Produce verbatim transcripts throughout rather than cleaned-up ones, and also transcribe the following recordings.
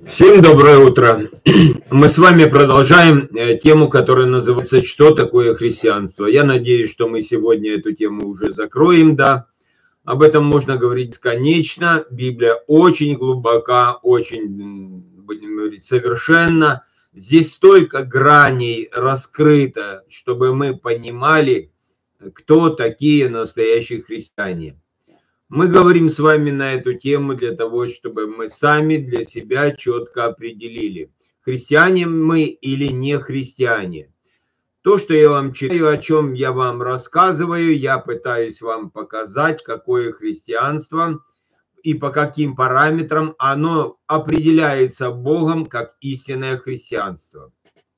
Всем доброе утро. Мы с вами продолжаем э, тему, которая называется «Что такое христианство?». Я надеюсь, что мы сегодня эту тему уже закроем, да. Об этом можно говорить бесконечно. Библия очень глубока, очень, будем говорить, совершенна. Здесь столько граней раскрыто, чтобы мы понимали, кто такие настоящие христиане. Мы говорим с вами на эту тему для того, чтобы мы сами для себя четко определили, христиане мы или не христиане. То, что я вам читаю, о чем я вам рассказываю, я пытаюсь вам показать, какое христианство и по каким параметрам оно определяется Богом как истинное христианство.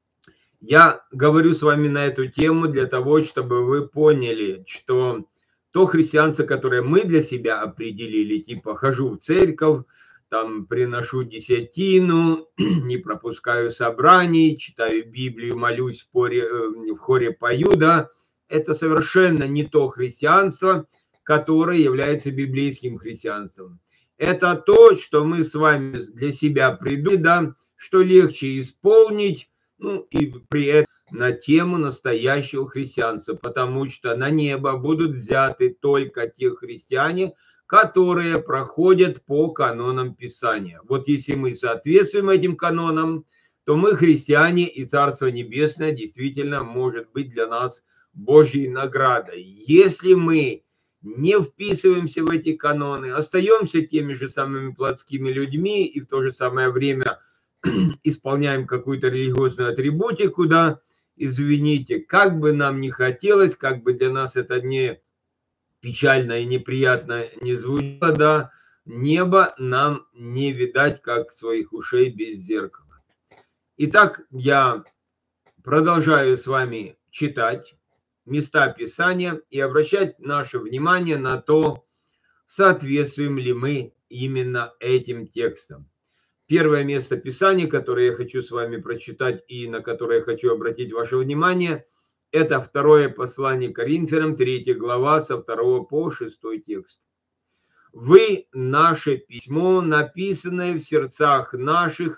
Я говорю с вами на эту тему для того, чтобы вы поняли, что то христианство, которое мы для себя определили, типа хожу в церковь, там приношу десятину, не пропускаю собраний, читаю Библию, молюсь в хоре, в хоре пою, да, это совершенно не то христианство, которое является библейским христианством. Это то, что мы с вами для себя придумали, да, что легче исполнить, ну и при этом на тему настоящего христианства, потому что на небо будут взяты только те христиане, которые проходят по канонам Писания. Вот если мы соответствуем этим канонам, то мы христиане, и Царство Небесное действительно может быть для нас Божьей наградой. Если мы не вписываемся в эти каноны, остаемся теми же самыми плотскими людьми и в то же самое время исполняем какую-то религиозную атрибутику, да, извините, как бы нам ни хотелось, как бы для нас это не печально и неприятно не звучало, да, небо нам не видать, как своих ушей без зеркала. Итак, я продолжаю с вами читать места Писания и обращать наше внимание на то, соответствуем ли мы именно этим текстам. Первое место Писания, которое я хочу с вами прочитать и на которое я хочу обратить ваше внимание, это второе послание Коринфянам, третья глава, со второго по шестой текст. «Вы, наше письмо, написанное в сердцах наших,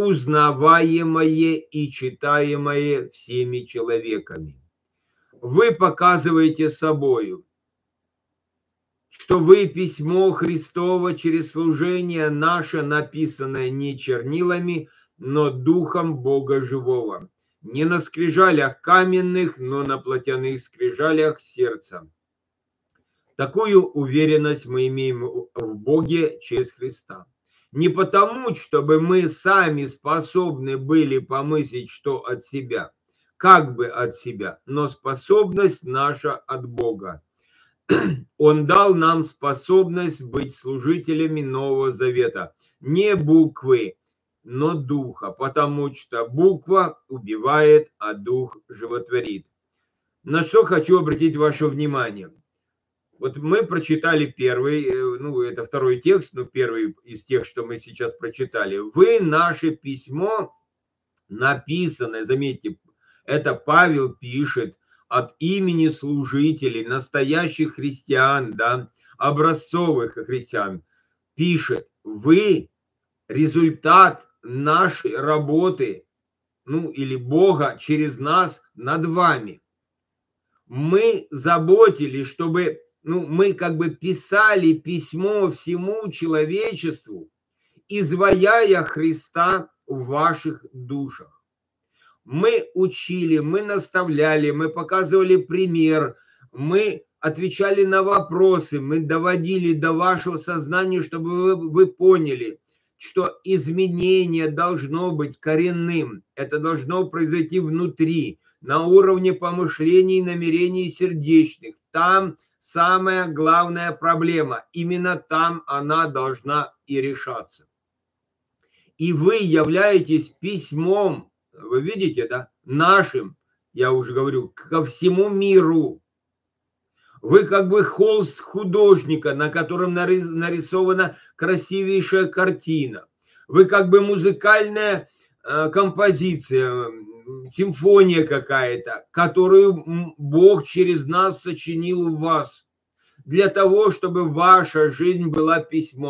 узнаваемое и читаемое всеми человеками. Вы показываете собою, что вы письмо Христово через служение наше, написанное не чернилами, но духом Бога живого, не на скрижалях каменных, но на плотяных скрижалях сердца. Такую уверенность мы имеем в Боге через Христа. Не потому, чтобы мы сами способны были помыслить, что от себя, как бы от себя, но способность наша от Бога. Он дал нам способность быть служителями Нового Завета. Не буквы, но духа, потому что буква убивает, а дух животворит. На что хочу обратить ваше внимание. Вот мы прочитали первый, ну это второй текст, но первый из тех, что мы сейчас прочитали. Вы наше письмо написанное, заметьте, это Павел пишет, от имени служителей, настоящих христиан, да, образцовых христиан, пишет, вы результат нашей работы, ну или Бога через нас над вами. Мы заботились, чтобы, ну, мы как бы писали письмо всему человечеству, изваяя Христа в ваших душах. Мы учили, мы наставляли, мы показывали пример, мы отвечали на вопросы, мы доводили до вашего сознания, чтобы вы, вы поняли, что изменение должно быть коренным. Это должно произойти внутри, на уровне помышлений, намерений сердечных. Там самая главная проблема. Именно там она должна и решаться. И вы являетесь письмом, вы видите, да, нашим, я уже говорю, ко всему миру. Вы как бы холст художника, на котором нарисована красивейшая картина. Вы как бы музыкальная э, композиция, симфония какая-то, которую Бог через нас сочинил в вас. Для того, чтобы ваша жизнь была письмом.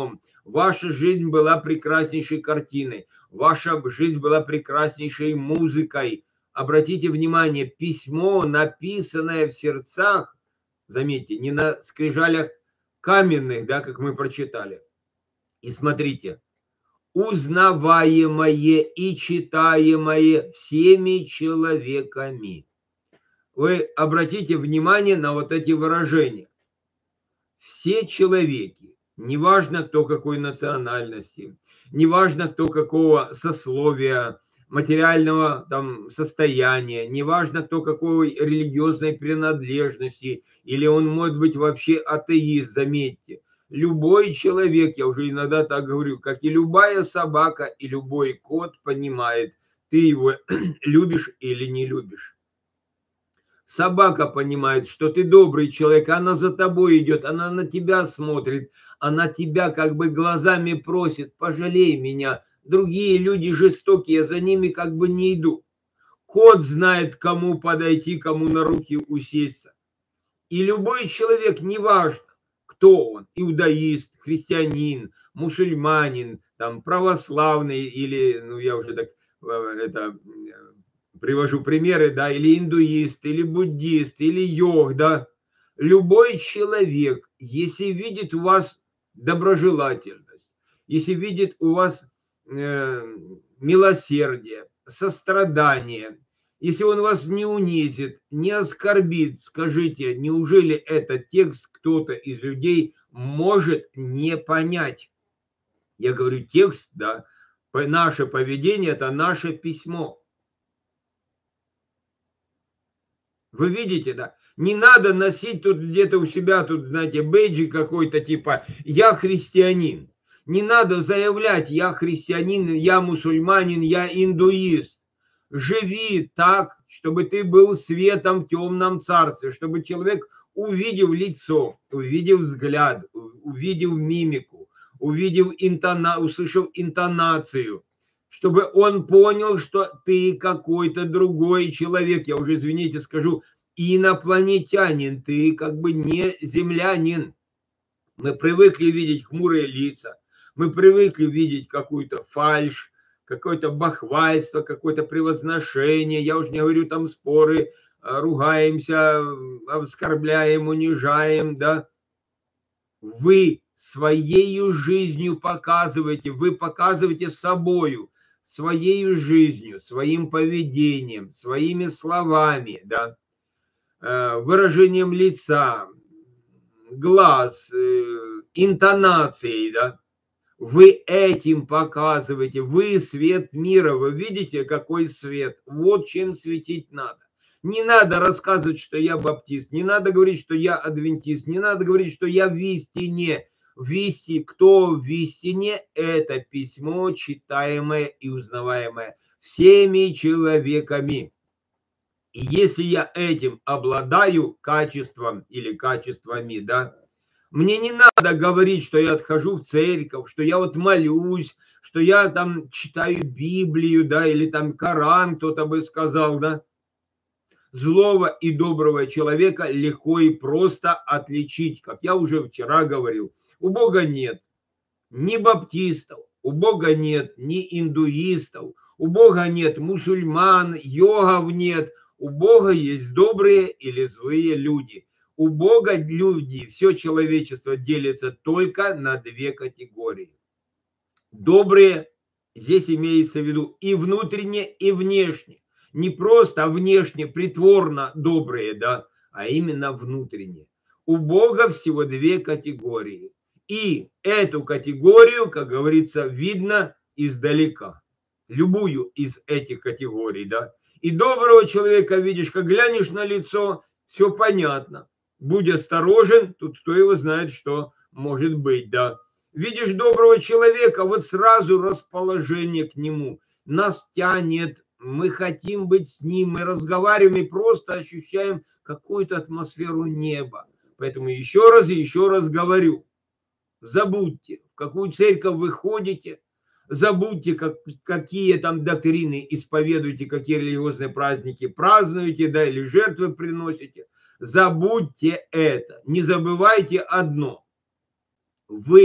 ваша жизнь была прекраснейшей картиной, ваша жизнь была прекраснейшей музыкой. Обратите внимание, письмо, написанное в сердцах, заметьте, не на скрижалях каменных, да, как мы прочитали. И смотрите, узнаваемое и читаемое всеми человеками. Вы обратите внимание на вот эти выражения. Все человеки, неважно кто какой национальности, неважно кто какого сословия, материального там состояния, неважно кто какой религиозной принадлежности, или он может быть вообще атеист, заметьте. Любой человек, я уже иногда так говорю, как и любая собака и любой кот понимает, ты его любишь или не любишь. Собака понимает, что ты добрый человек, она за тобой идет, она на тебя смотрит, она тебя как бы глазами просит, пожалей меня. Другие люди жестокие, я за ними как бы не иду. Кот знает, кому подойти, кому на руки усесться. И любой человек, неважно, кто он, иудаист, христианин, мусульманин, там, православный или, ну я уже так, это... привожу примеры, да, или индуист, или буддист, или йог, да, любой человек, если видит у вас доброжелательность, если видит у вас э, милосердие, сострадание, если он вас не унизит, не оскорбит, скажите, неужели этот текст кто-то из людей может не понять? Я говорю, текст, да, наше поведение – это наше письмо. Вы видите, да? Не надо носить тут где-то у себя, тут, знаете, бейджик какой-то типа «я христианин». Не надо заявлять «я христианин», «я мусульманин», «я индуист». Живи так, чтобы ты был светом в темном царстве, чтобы человек, увидев лицо, увидев взгляд, увидев мимику, увидев интона... услышав интонацию, чтобы он понял, что ты какой-то другой человек. Я уже, извините, скажу, инопланетянин, ты как бы не землянин. Мы привыкли видеть хмурые лица, мы привыкли видеть какую-то фальшь, какое-то бахвальство, какое-то превозношение. Я уже не говорю там споры, ругаемся, оскорбляем, унижаем, да. Вы своей жизнью показываете, вы показываете собою, своей жизнью, своим поведением, своими словами, да, выражением лица, глаз, интонацией, да. Вы этим показываете, вы свет мира, вы видите, какой свет, вот чем светить надо. Не надо рассказывать, что я баптист, не надо говорить, что я адвентист, не надо говорить, что я в истине. В истине, кто в истине, это письмо, читаемое и узнаваемое всеми человеками. И если я этим обладаю качеством или качествами, да, мне не надо говорить, что я отхожу в церковь, что я вот молюсь, что я там читаю Библию, да, или там Коран, кто-то бы сказал, да. Злого и доброго человека легко и просто отличить, как я уже вчера говорил. У Бога нет ни баптистов, у Бога нет ни индуистов, у Бога нет мусульман, йогов нет, у Бога есть добрые или злые люди. У Бога люди, все человечество делится только на две категории. Добрые, здесь имеется в виду и внутренне, и внешне. Не просто внешне, притворно добрые, да, а именно внутренне. У Бога всего две категории. И эту категорию, как говорится, видно издалека. Любую из этих категорий, да. И доброго человека видишь, как глянешь на лицо, все понятно. Будь осторожен, тут кто его знает, что может быть, да. Видишь доброго человека, вот сразу расположение к нему. Нас тянет, мы хотим быть с ним, мы разговариваем и просто ощущаем какую-то атмосферу неба. Поэтому еще раз и еще раз говорю, забудьте, в какую церковь вы ходите, забудьте, как, какие там доктрины исповедуете, какие религиозные праздники празднуете, да, или жертвы приносите. Забудьте это. Не забывайте одно. Вы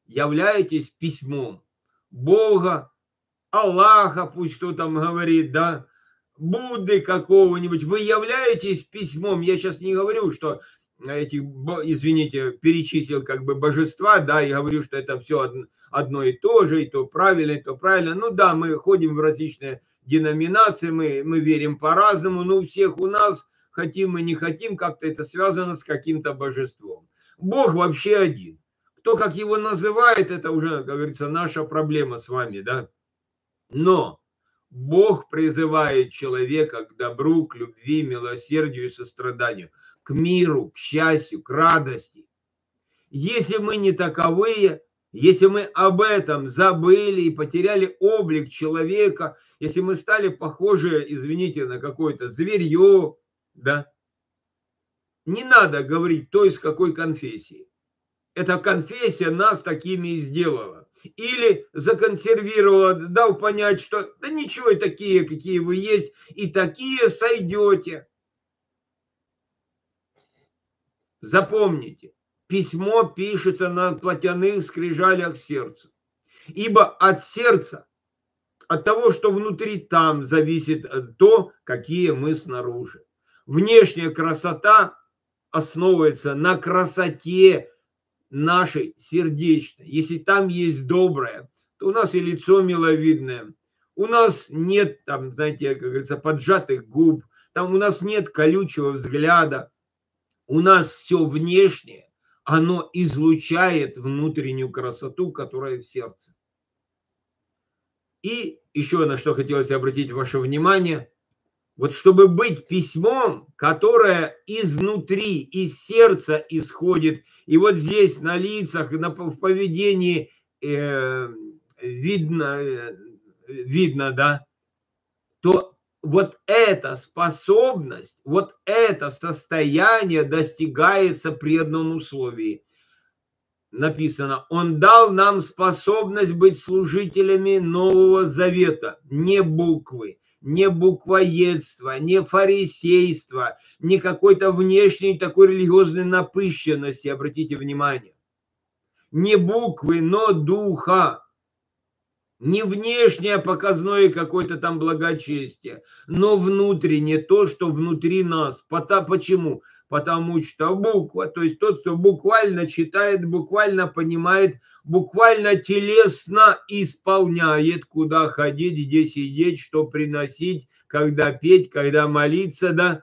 являетесь письмом Бога, Аллаха, пусть кто там говорит, да, Будды какого-нибудь, вы являетесь письмом. Я сейчас не говорю, что этих, извините, перечислил как бы божества, да, и говорю, что это все одно и то же, и то правильно, и то правильно. Ну да, мы ходим в различные деноминации, мы, мы верим по-разному, но у всех у нас, хотим мы не хотим, как-то это связано с каким-то божеством. Бог вообще один. Кто как его называет, это уже, как говорится, наша проблема с вами, да. Но Бог призывает человека к добру, к любви, милосердию и состраданию, к миру, к счастью, к радости. Если мы не таковые, если мы об этом забыли и потеряли облик человека, если мы стали похожи, извините, на какое-то зверье, да, не надо говорить, кто из какой конфессии. Эта конфессия нас такими и сделала. Или законсервировала, дал понять, что да ничего, и такие, какие вы есть, и такие сойдете. Запомните, письмо пишется на плотяных скрижалях сердца. Ибо от сердца, от того, что внутри там, зависит то, какие мы снаружи. Внешняя красота основывается на красоте нашей сердечной. Если там есть доброе, то у нас и лицо миловидное. У нас нет, там, знаете, как говорится, поджатых губ. Там у нас нет колючего взгляда. У нас все внешнее, оно излучает внутреннюю красоту, которая в сердце. И еще на что хотелось обратить ваше внимание. Вот чтобы быть письмом, которое изнутри, из сердца исходит, и вот здесь на лицах, на, в поведении э, видно, э, видно, да, то вот эта способность, вот это состояние достигается при одном условии. Написано, Он дал нам способность быть служителями Нового Завета, не буквы, не буквоедство, не фарисейство, не какой-то внешней такой религиозной напыщенности, обратите внимание. Не буквы, но духа. Не внешнее показное какое-то там благочестие, но внутреннее, то, что внутри нас. Почему? Потому что буква, то есть тот, кто буквально читает, буквально понимает, буквально телесно исполняет, куда ходить, где сидеть, что приносить, когда петь, когда молиться, да.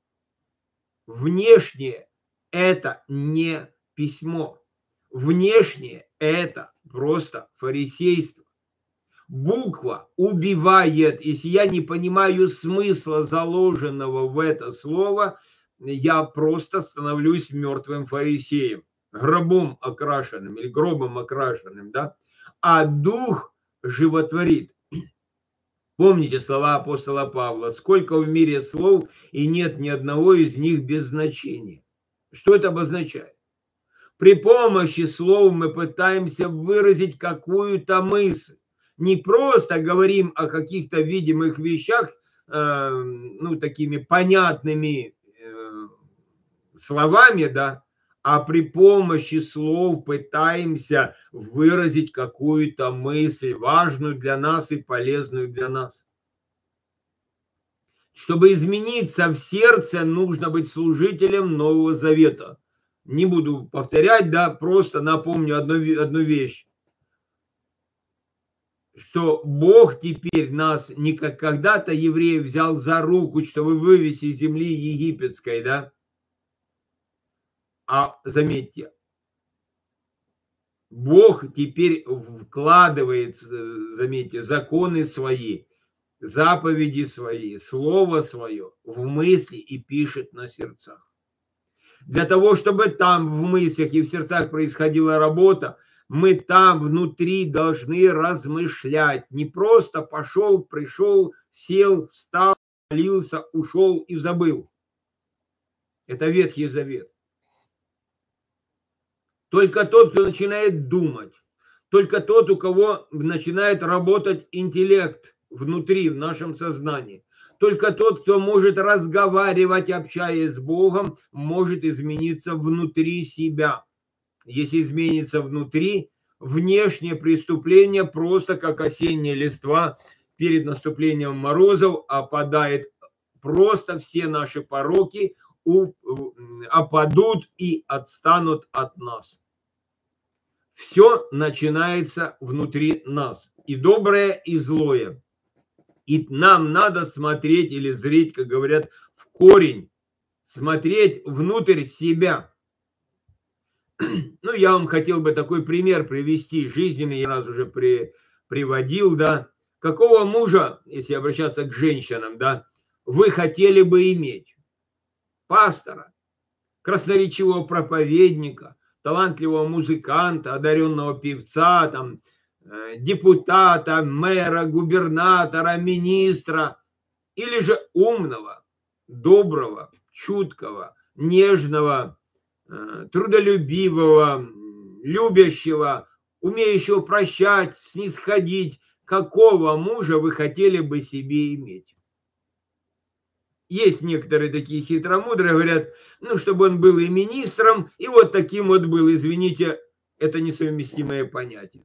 Внешнее – это не письмо. Внешнее – это просто фарисейство. Буква убивает, если я не понимаю смысла, заложенного в это слово, я просто становлюсь мертвым фарисеем, гробом окрашенным или гробом окрашенным, да? А дух животворит. Помните слова апостола Павла: сколько в мире слов, и нет ни одного из них без значения. Что это обозначает? При помощи слов мы пытаемся выразить какую-то мысль. Не просто говорим о каких-то видимых вещах, э, ну, такими понятными э, словами, да, а при помощи слов пытаемся выразить какую-то мысль, важную для нас и полезную для нас. Чтобы измениться в сердце, нужно быть служителем Нового Завета. Не буду повторять, да, просто напомню одну, одну вещь. Что Бог теперь нас не как когда-то евреев взял за руку, чтобы вывести из земли египетской, да? А заметьте, Бог теперь вкладывает, заметьте, законы свои, заповеди свои, слово свое в мысли и пишет на сердцах. Для того, чтобы там в мыслях и в сердцах происходила работа, мы там внутри должны размышлять. Не просто пошел, пришел, сел, встал, молился, ушел и забыл. Это Ветхий Завет. Только тот, кто начинает думать, только тот, у кого начинает работать интеллект внутри, в нашем сознании, только тот, кто может разговаривать, общаясь с Богом, может измениться внутри себя. Если изменится внутри, внешние преступления, просто как осенняя листва перед наступлением морозов, опадает просто все наши пороки, опадут и отстанут от нас. Все начинается внутри нас, и доброе, и злое. И нам надо смотреть или зрить, как говорят, в корень, смотреть внутрь себя. Ну, я вам хотел бы такой пример привести, жизненный, я раз уже при, приводил, да. Какого мужа, если обращаться к женщинам, да, вы хотели бы иметь? Пастора, красноречивого проповедника, талантливого музыканта, одаренного певца, там, депутата, мэра, губернатора, министра, или же умного, доброго, чуткого, нежного, трудолюбивого, любящего, умеющего прощать, снисходить. Какого мужа вы хотели бы себе иметь? Есть некоторые такие хитромудрые, говорят, ну, чтобы он был и министром, и вот таким вот был. Извините, это несовместимое понятие.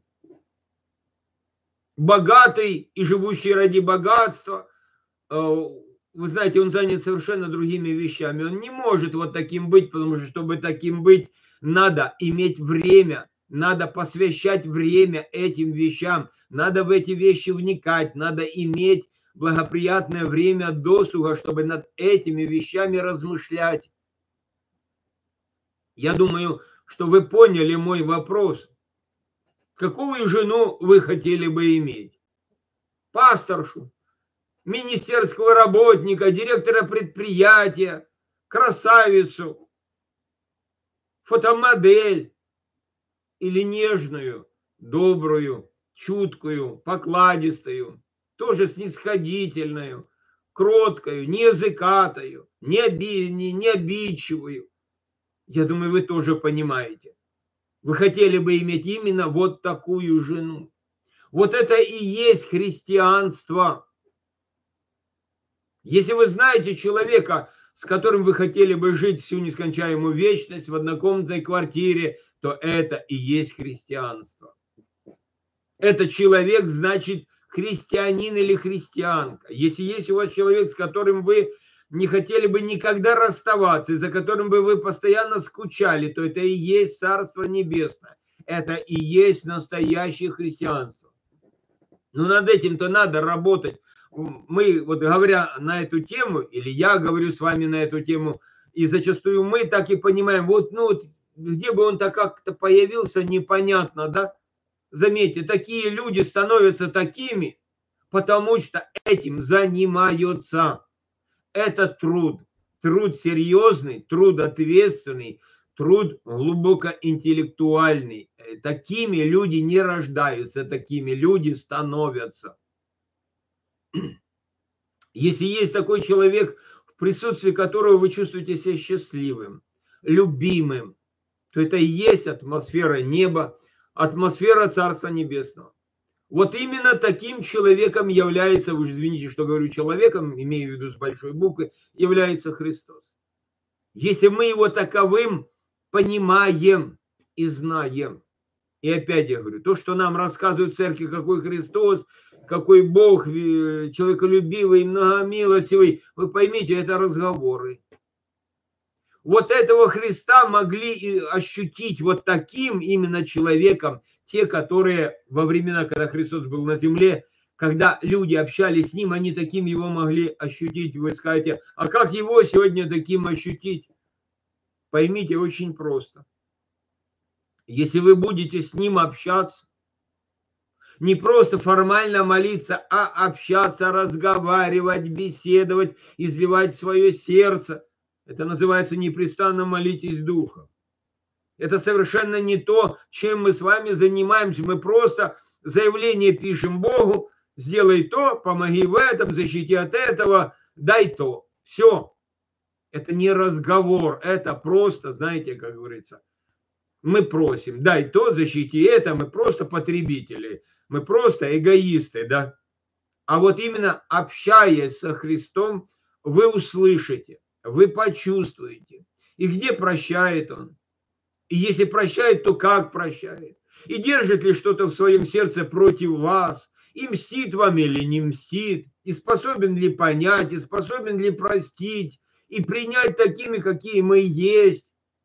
Богатый и живущий ради богатства, вы знаете, он занят совершенно другими вещами. Он не может вот таким быть, потому что, чтобы таким быть, надо иметь время, надо посвящать время этим вещам, надо в эти вещи вникать, надо иметь благоприятное время досуга, чтобы над этими вещами размышлять. Я думаю, что вы поняли мой вопрос. Какую жену вы хотели бы иметь? Пасторшу, министерского работника, директора предприятия, красавицу, фотомодель или нежную, добрую, чуткую, покладистую, тоже снисходительную, кроткую, не языкатую, не, оби, не, не обидчивую. Я думаю, вы тоже понимаете. Вы хотели бы иметь именно вот такую жену. Вот это и есть христианство. Если вы знаете человека, с которым вы хотели бы жить всю нескончаемую вечность в однокомнатной квартире, то это и есть христианство. Этот человек, значит, христианин или христианка. Если есть у вас человек, с которым вы не хотели бы никогда расставаться, и за которым бы вы постоянно скучали, то это и есть Царство Небесное. Это и есть настоящее христианство. Но над этим-то надо работать. Мы, вот говоря на эту тему, или я говорю с вами на эту тему, и зачастую мы так и понимаем, вот, ну, где бы он-то как-то появился, непонятно, да? Заметьте, такие люди становятся такими, потому что этим занимаются. Это труд. Труд серьезный, труд ответственный, труд глубоко интеллектуальный. Такими люди не рождаются, такими люди становятся. Если есть такой человек, в присутствии которого вы чувствуете себя счастливым, любимым, то это и есть атмосфера неба, атмосфера Царства Небесного. Вот именно таким человеком является, вы же извините, что говорю человеком, имею в виду с большой буквы, является Христос. Если мы его таковым понимаем и знаем. И опять я говорю, то, что нам рассказывают в церкви, какой Христос, какой Бог человеколюбивый, многомилостивый, вы поймите, это разговоры. Вот этого Христа могли ощутить вот таким именно человеком те, которые во времена, когда Христос был на земле, когда люди общались с ним, они таким его могли ощутить. Вы скажете, а как его сегодня таким ощутить? Поймите, очень просто. Если вы будете с ним общаться, не просто формально молиться, а общаться, разговаривать, беседовать, изливать свое сердце, это называется непрестанно молитесь Духом. Это совершенно не то, чем мы с вами занимаемся. Мы просто заявление пишем Богу, сделай то, помоги в этом, защити от этого, дай то. Все. Это не разговор, это просто, знаете, как говорится, мы просим, дай то, защити это, мы просто потребители, мы просто эгоисты, да. А вот именно общаясь со Христом, вы услышите, вы почувствуете, и где прощает Он. И если прощает, то как прощает. И держит ли что-то в своем сердце против вас, и мстит вам или не мстит, и способен ли понять, и способен ли простить, и принять такими, какие мы есть.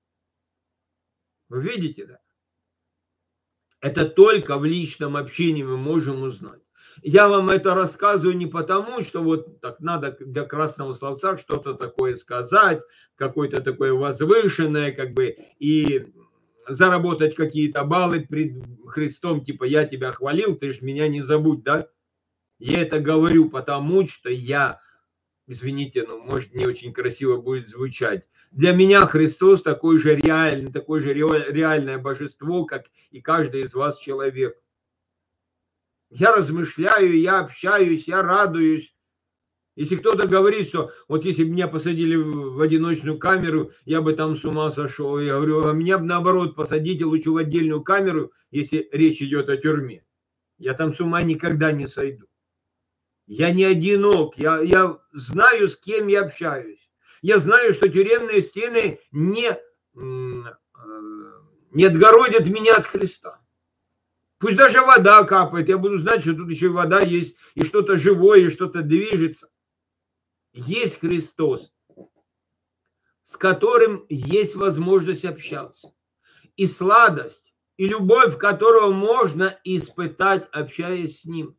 Вы видите, да? Это только в личном общении мы можем узнать. Я вам это рассказываю не потому, что вот так надо для красного словца что-то такое сказать, какое-то такое возвышенное, как бы, и заработать какие-то баллы пред Христом, типа я тебя хвалил, ты ж меня не забудь, да? Я это говорю потому, что я, извините, ну, может, не очень красиво будет звучать. Для меня Христос такой же реальный, такое же реальное божество, как и каждый из вас человек. Я размышляю, я общаюсь, я радуюсь. Если кто-то говорит, что вот если бы меня посадили в одиночную камеру, я бы там с ума сошел. Я говорю, а меня бы наоборот посадите лучше в отдельную камеру, если речь идет о тюрьме. Я там с ума никогда не сойду. Я не одинок, я, я знаю, с кем я общаюсь. Я знаю, что тюремные стены не, не отгородят меня от Христа. Пусть даже вода капает, я буду знать, что тут еще и вода есть, и что-то живое, и что-то движется. Есть Христос, с которым есть возможность общаться. И сладость, и любовь, которую можно испытать, общаясь с Ним.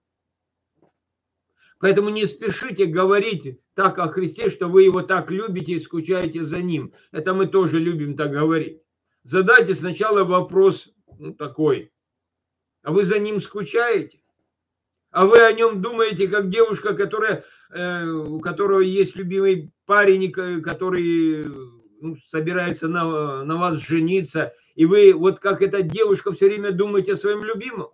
Поэтому не спешите говорить так о Христе, что вы Его так любите и скучаете за Ним. Это мы тоже любим так говорить. Задайте сначала вопрос, ну, такой. А вы за Ним скучаете? А вы о Нем думаете, как девушка, которая, э, у которого есть любимый парень, который ну, собирается на, на вас жениться, и вы вот как эта девушка все время думаете о своем любимом?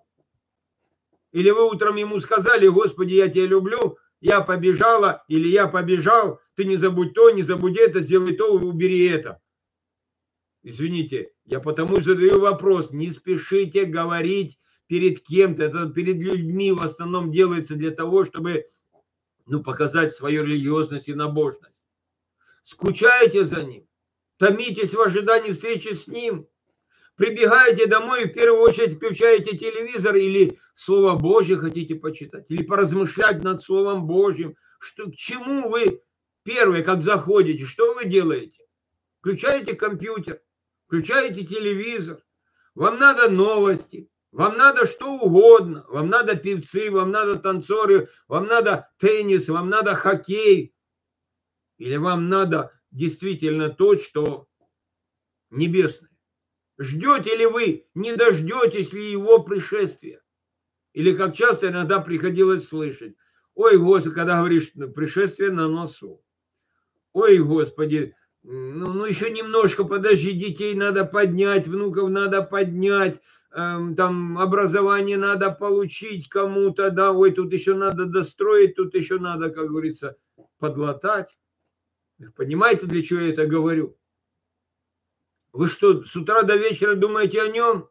Или вы утром ему сказали, Господи, я тебя люблю, я побежала, или я побежал, ты не забудь то, не забудь это, сделай то, убери это. Извините, я потому задаю вопрос, не спешите говорить перед кем-то, это перед людьми в основном делается для того, чтобы ну, показать свою религиозность и набожность. Скучаете за Ним, томитесь в ожидании встречи с Ним, прибегаете домой и в первую очередь включаете телевизор или Слово Божье хотите почитать, или поразмышлять над Словом Божьим. Что, к чему вы первое, как заходите, что вы делаете? Включаете компьютер, включаете телевизор, вам надо новости, вам надо что угодно, вам надо певцы, вам надо танцоры, вам надо теннис, вам надо хоккей, или вам надо действительно то, что небесное. Ждете ли вы, не дождетесь ли его пришествия? Или как часто иногда приходилось слышать, ой, Господи, когда говоришь, пришествие на носу. Ой, Господи, ну, ну еще немножко, подожди, детей надо поднять, внуков надо поднять, эм, там образование надо получить кому-то, да, ой, тут еще надо достроить, тут еще надо, как говорится, подлатать. Понимаете, для чего я это говорю? Вы что, с утра до вечера думаете о нем?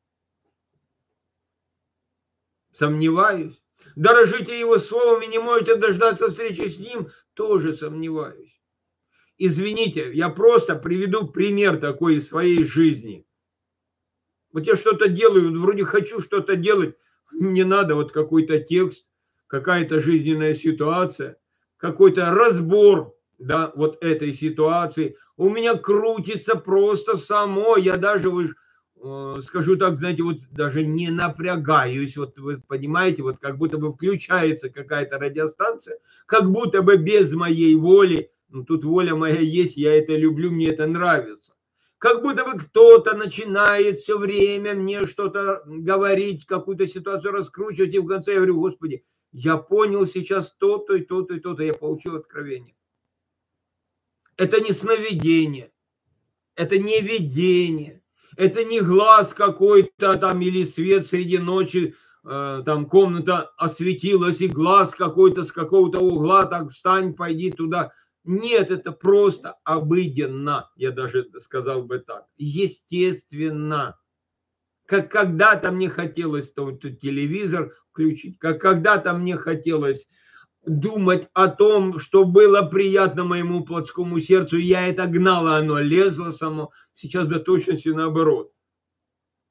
Сомневаюсь. Дорожите его словом и не можете дождаться встречи с ним? Тоже сомневаюсь. Извините, я просто приведу пример такой из своей жизни. Вот я что-то делаю, вроде хочу что-то делать, не надо вот какой-то текст, какая-то жизненная ситуация, какой-то разбор, да, вот этой ситуации. У меня крутится просто само, я даже, э, скажу так, знаете, вот даже не напрягаюсь, вот вы понимаете, вот как будто бы включается какая-то радиостанция, как будто бы без моей воли, ну тут воля моя есть, я это люблю, мне это нравится. Как будто бы кто-то начинает все время мне что-то говорить, какую-то ситуацию раскручивать, и в конце я говорю, Господи, я понял сейчас то-то и то-то и то-то, я получил откровение. Это не сновидение, это не видение, это не глаз какой-то там или свет среди ночи, э, там комната осветилась и глаз какой-то с какого-то угла, так встань, пойди туда. Нет, это просто обыденно, я даже сказал бы так, естественно. Как когда-то мне хотелось тот телевизор включить, как когда-то мне хотелось думать о том, что было приятно моему плотскому сердцу, я это гнала, оно лезло само, сейчас до точности наоборот.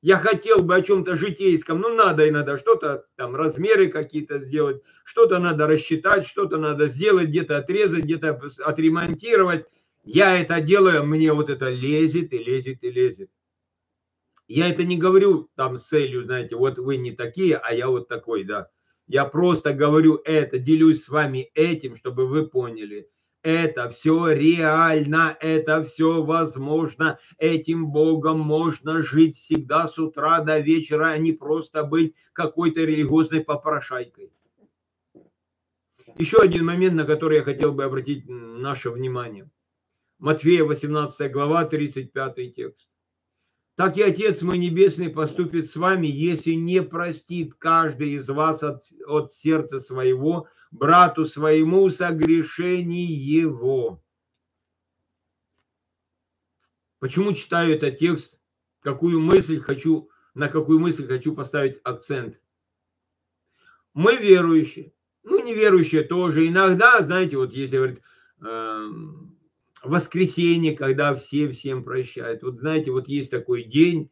Я хотел бы о чем-то житейском, ну надо иногда что-то, там размеры какие-то сделать, что-то надо рассчитать, что-то надо сделать, где-то отрезать, где-то отремонтировать. Я это делаю, мне вот это лезет и лезет и лезет. Я это не говорю там с целью, знаете, вот вы не такие, а я вот такой, да. Я просто говорю это, делюсь с вами этим, чтобы вы поняли. Это все реально, это все возможно. Этим Богом можно жить всегда с утра до вечера, а не просто быть какой-то религиозной попрошайкой. Еще один момент, на который я хотел бы обратить наше внимание. Матфея восемнадцатая глава, тридцать пятый текст. Так и Отец мой Небесный поступит с вами, если не простит каждый из вас от, от сердца своего, брату своему согрешений его. Почему читаю этот текст? Какую мысль хочу, на какую мысль хочу поставить акцент? Мы верующие, ну неверующие тоже. Иногда, знаете, вот если говорить, э, воскресенье, когда все всем прощают. Вот знаете, вот есть такой день,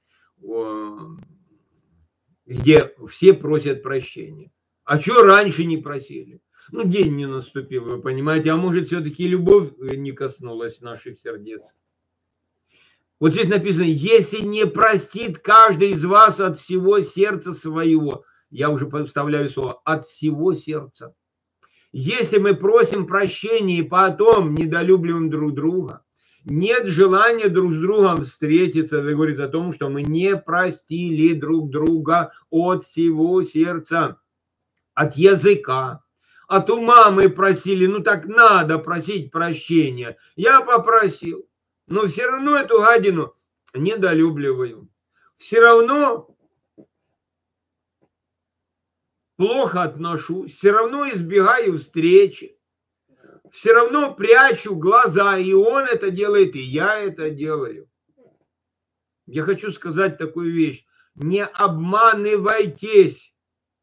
где все просят прощения. А что раньше не просили? Ну, день не наступил, вы понимаете. А может, все-таки любовь не коснулась наших сердец. Вот здесь написано, если не простит каждый из вас от всего сердца своего. Я уже поставляю слово, от всего сердца. Если мы просим прощения и потом недолюбливаем друг друга, нет желания друг с другом встретиться, это говорит о том, что мы не простили друг друга от всего сердца, от языка. От ума мы просили, ну так надо просить прощения. Я попросил, но все равно эту гадину недолюбливаю. Все равно плохо отношусь, все равно избегаю встречи, все равно прячу глаза, и он это делает, и я это делаю. Я хочу сказать такую вещь. Не обманывайтесь.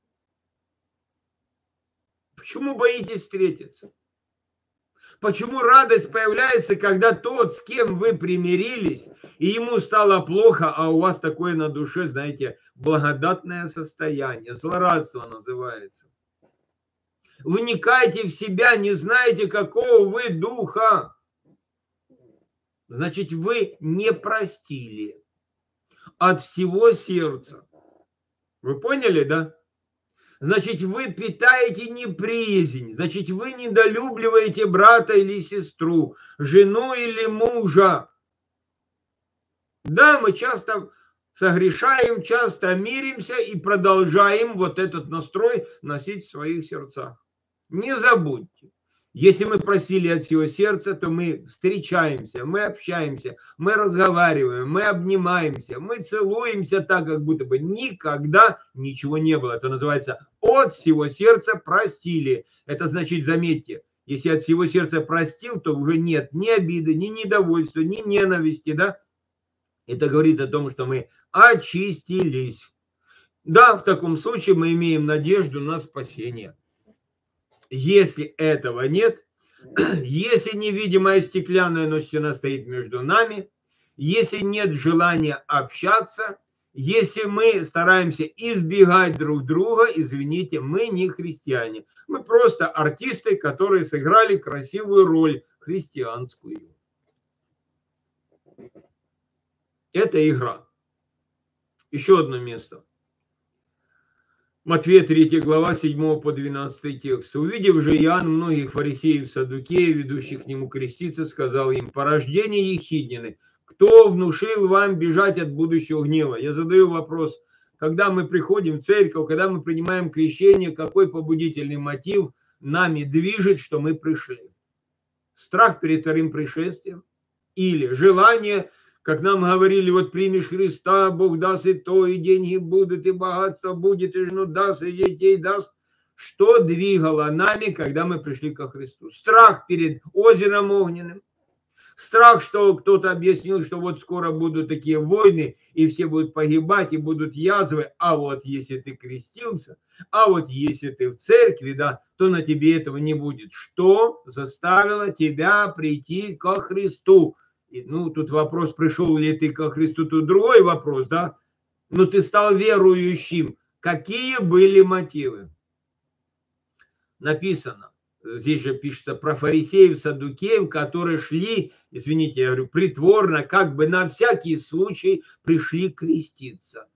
Почему боитесь встретиться? Почему радость появляется, когда тот, с кем вы примирились, и ему стало плохо, а у вас такое на душе, знаете, благодатное состояние, злорадство называется. Вникайте в себя, не знаете, какого вы духа. Значит, вы не простили от всего сердца. Вы поняли, да? Значит, вы питаете неприязнь, значит, вы недолюбливаете брата или сестру, жену или мужа. Да, мы часто согрешаем, часто миримся и продолжаем вот этот настрой носить в своих сердцах. Не забудьте, если мы просили от всего сердца, то мы встречаемся, мы общаемся, мы разговариваем, мы обнимаемся, мы целуемся так, как будто бы никогда ничего не было. Это называется от всего сердца простили. Это значит, заметьте, если от всего сердца простил, то уже нет ни обиды, ни недовольства, ни ненависти, да? Это говорит о том, что мы очистились. Да, в таком случае мы имеем надежду на спасение. Если этого нет, если невидимая стеклянная стена стоит между нами, если нет желания общаться, если мы стараемся избегать друг друга, извините, мы не христиане. Мы просто артисты, которые сыграли красивую роль христианскую. Это игра. Еще одно место. Матфея третья глава, седьмой по двенадцатый текст. Увидев же Иоанн многих фарисеев, саддукеев, ведущих к нему креститься, сказал им: порождение ехиднины, кто внушил вам бежать от будущего гнева? Я задаю вопрос, когда мы приходим в церковь, когда мы принимаем крещение, какой побудительный мотив нами движет, что мы пришли? Страх перед вторым пришествием? Или желание, как нам говорили, вот примешь Христа, Бог даст и то, и деньги будут, и богатство будет, и жену даст, и детей даст. Что двигало нами, когда мы пришли ко Христу? Страх перед озером огненным. Страх, что кто-то объяснил, что вот скоро будут такие войны, и все будут погибать, и будут язвы. А вот если ты крестился, а вот если ты в церкви, да, то на тебе этого не будет. Что заставило тебя прийти ко Христу? И, ну, тут вопрос, пришел ли ты ко Христу, тут другой вопрос, да? но ты стал верующим. Какие были мотивы? Написано, здесь же пишется про фарисеев, саддукеев, которые шли, извините, я говорю, притворно, как бы на всякий случай пришли креститься.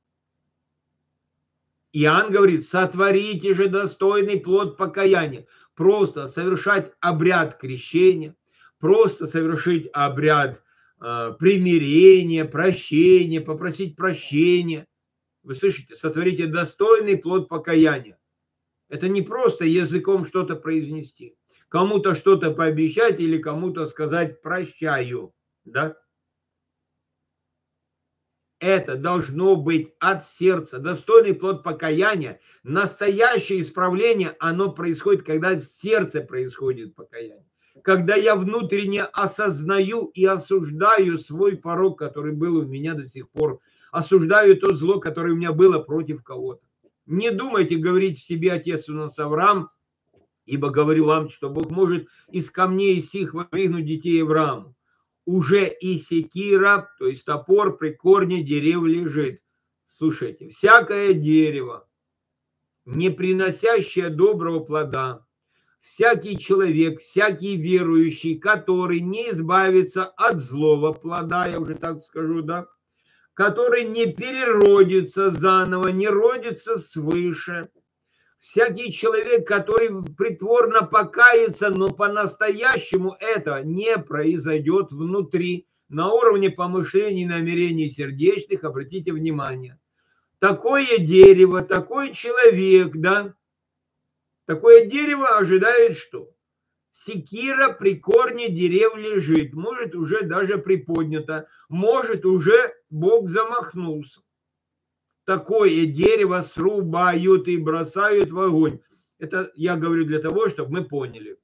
Иоанн говорит, сотворите же достойный плод покаяния. Просто совершать обряд крещения, просто совершить обряд э, примирения, прощения, попросить прощения. Вы слышите, сотворите достойный плод покаяния. Это не просто языком что-то произнести. Кому-то что-то пообещать или кому-то сказать прощаю. Да? Это должно быть от сердца. Достойный плод покаяния, настоящее исправление, оно происходит, когда в сердце происходит покаяние. Когда я внутренне осознаю и осуждаю свой порок, который был у меня до сих пор. Осуждаю то зло, которое у меня было против кого-то. Не думайте говорить в себе, отец у нас Авраам, ибо говорю вам, что Бог может из камней сих воздвигнуть детей Аврааму. Уже и секира, то есть топор при корне дерев лежит. Слушайте, всякое дерево, не приносящее доброго плода, всякий человек, всякий верующий, который не избавится от злого плода, я уже так скажу, да, который не переродится заново, не родится свыше, всякий человек, который притворно покается, но по-настоящему это не произойдет внутри, на уровне помышлений, намерений сердечных, обратите внимание. Такое дерево, такой человек, да, такое дерево ожидает что? Секира при корне дерев лежит, может уже даже приподнято, может уже Бог замахнулся. Такое дерево срубают и бросают в огонь. Это я говорю для того, чтобы мы поняли.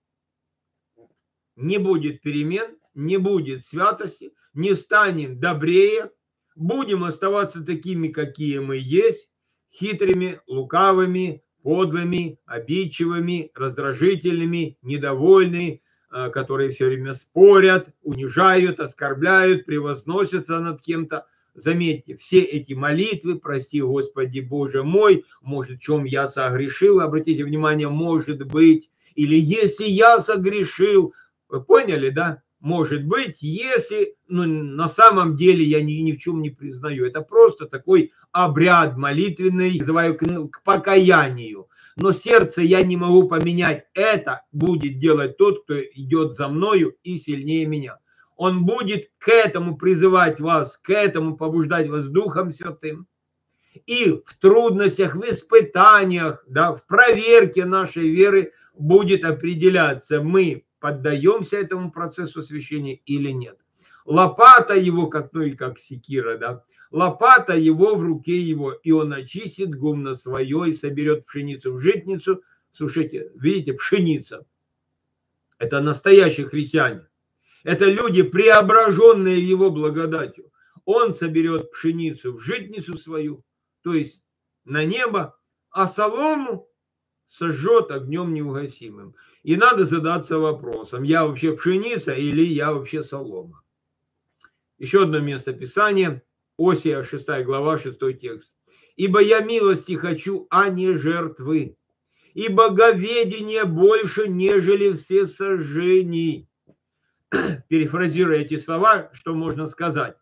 Не будет перемен, не будет святости, не станем добрее, будем оставаться такими, какие мы есть, хитрыми, лукавыми, подлыми, обидчивыми, раздражительными, недовольными, которые все время спорят, унижают, оскорбляют, превозносятся над кем-то. Заметьте, все эти молитвы, прости, Господи Боже мой, может, в чем я согрешил, обратите внимание, может быть, или если я согрешил, вы поняли, да? Может быть, если, ну, на самом деле я ни, ни в чем не признаю, это просто такой обряд молитвенный, называю к, к покаянию. Но сердце я не могу поменять, это будет делать тот, кто идет за мною и сильнее меня. Он будет к этому призывать вас, к этому побуждать вас Духом Святым. И в трудностях, в испытаниях, да, в проверке нашей веры будет определяться, мы поддаемся этому процессу освящения или нет. Лопата его, как, ну и как секира, да, лопата его в руке его, и он очистит гумно свое и соберет пшеницу в житницу. Слушайте, видите, пшеница. Это настоящие христиане. Это люди, преображенные его благодатью. Он соберет пшеницу в житницу свою, то есть на небо, а солому сожжет огнем неугасимым. И надо задаться вопросом, я вообще пшеница или я вообще солома? Еще одно место Писания, Осия, шестая глава, шестой текст. «Ибо я милости хочу, а не жертвы, и боговедение больше, нежели все сожжений». Перефразируя эти слова, что можно сказать?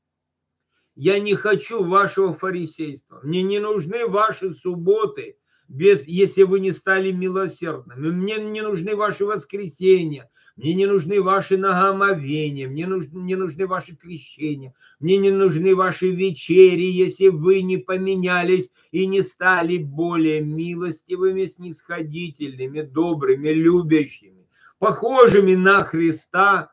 Я не хочу вашего фарисейства. Мне не нужны ваши субботы, без, если вы не стали милосердными. Мне не нужны ваши воскресенья. Мне не нужны ваши нагомовения. Мне нужны, не нужны ваши крещения. Мне не нужны ваши вечери, если вы не поменялись и не стали более милостивыми, снисходительными, добрыми, любящими, похожими на Христа.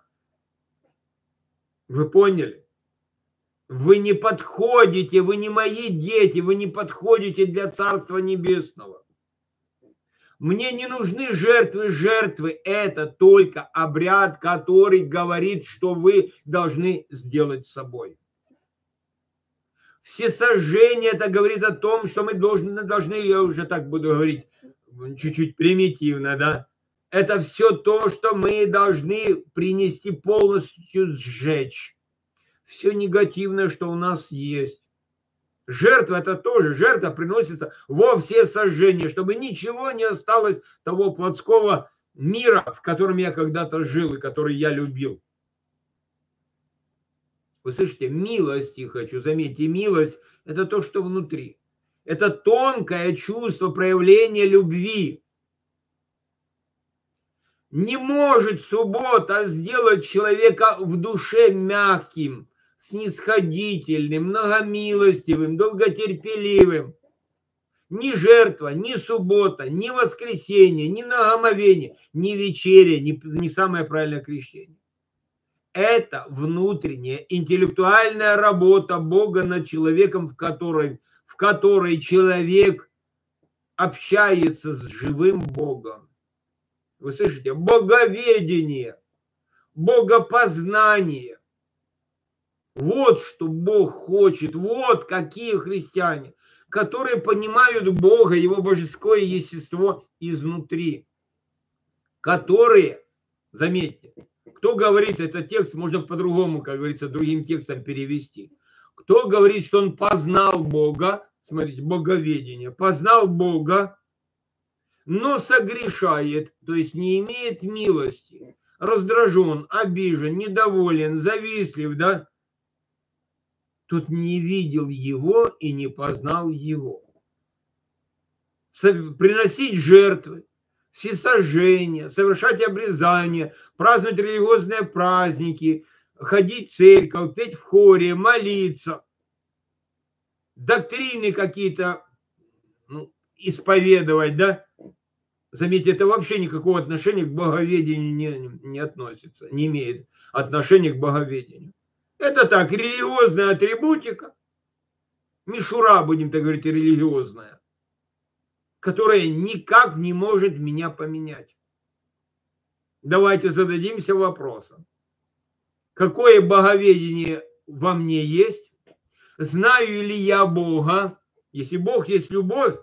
Вы поняли? Вы не подходите, вы не мои дети, вы не подходите для Царства Небесного. Мне не нужны жертвы, жертвы. Это только обряд, который говорит, что вы должны сделать с собой. Всесожжение это говорит о том, что мы должны, должны, я уже так буду говорить, чуть-чуть примитивно, да. Это все то, что мы должны принести полностью сжечь. Все негативное, что у нас есть. Жертва это тоже, жертва приносится во все сожжения, чтобы ничего не осталось того плотского мира, в котором я когда-то жил и который я любил. Вы слышите, милости хочу, заметьте, милость это то, что внутри. Это тонкое чувство проявления любви. Не может суббота сделать человека в душе мягким, снисходительным, многомилостивым, долготерпеливым. Ни жертва, ни суббота, ни воскресенье, ни многомовение, ни вечеря, ни, ни самое правильное крещение. Это внутренняя интеллектуальная работа Бога над человеком, в которой, в которой человек общается с живым Богом. Вы слышите? Боговедение, богопознание. Вот что Бог хочет. Вот какие христиане, которые понимают Бога, Его божеское естество изнутри. Которые, заметьте, кто говорит, этот текст можно по-другому, как говорится, другим текстом перевести. Кто говорит, что он познал Бога, смотрите, боговедение, познал Бога, но согрешает, то есть не имеет милости, раздражен, обижен, недоволен, завистлив, да? Тут не видел его и не познал его. Приносить жертвы, всесожжения, совершать обрезания, праздновать религиозные праздники, ходить в церковь, петь в хоре, молиться, доктрины какие-то, ну, исповедовать, да? Заметьте, это вообще никакого отношения к боговедению не, не относится, не имеет отношения к боговедению. Это так, религиозная атрибутика, мишура, будем так говорить, религиозная, которая никак не может меня поменять. Давайте зададимся вопросом. Какое боговедение во мне есть? Знаю ли я Бога? Если Бог есть любовь,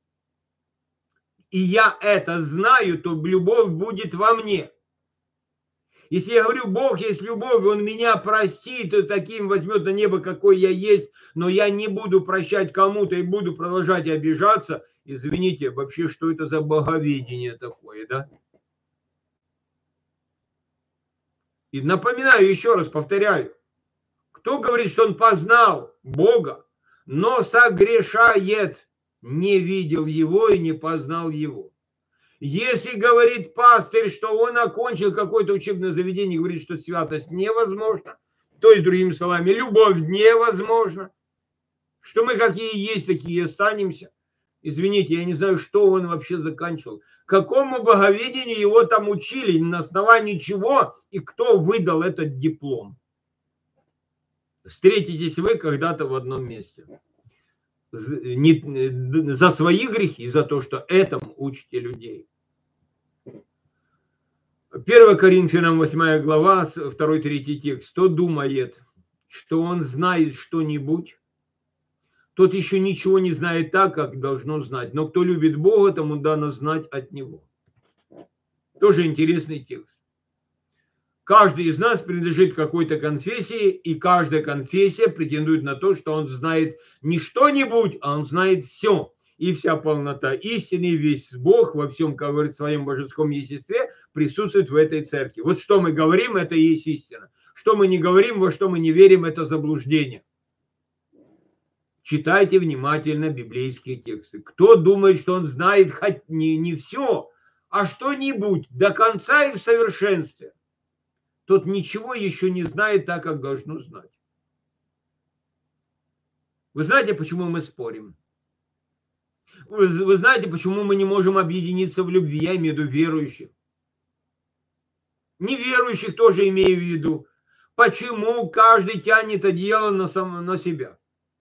и я это знаю, то любовь будет во мне. Если я говорю, Бог есть любовь, Он меня простит, и таким возьмет на небо, какой я есть, но я не буду прощать кому-то и буду продолжать обижаться, извините, вообще, что это за боговедение такое, да? И напоминаю, еще раз повторяю, кто говорит, что он познал Бога, но согрешает, не видел его и не познал его. Если говорит пастырь, что он окончил какое-то учебное заведение, говорит, что святость невозможна, то есть, другими словами, любовь невозможна, что мы какие есть, такие и останемся. Извините, я не знаю, что он вообще заканчивал. Какому боговедению его там учили, на основании чего и кто выдал этот диплом. Встретитесь вы когда-то в одном месте. За свои грехи, за то, что этому учите людей. первое Коринфянам восьмая глава, второй-третий текст. Кто думает, что он знает что-нибудь, тот еще ничего не знает так, как должно знать. Но кто любит Бога, тому дано знать от Него. Тоже интересный текст. Каждый из нас принадлежит какой-то конфессии, и каждая конфессия претендует на то, что он знает не что-нибудь, а он знает все. И вся полнота истины, весь Бог во всем, как говорит, в своем божеском естестве присутствует в этой церкви. Вот что мы говорим, это и есть истина. Что мы не говорим, во что мы не верим, это заблуждение. Читайте внимательно библейские тексты. Кто думает, что он знает хоть не, не все, а что-нибудь до конца и в совершенстве, тот ничего еще не знает так, как должно знать. Вы знаете, почему мы спорим? Вы, вы знаете, почему мы не можем объединиться в любви? Я имею в виду верующих. Неверующих тоже имею в виду. Почему каждый тянет одеяло на, сам, на себя?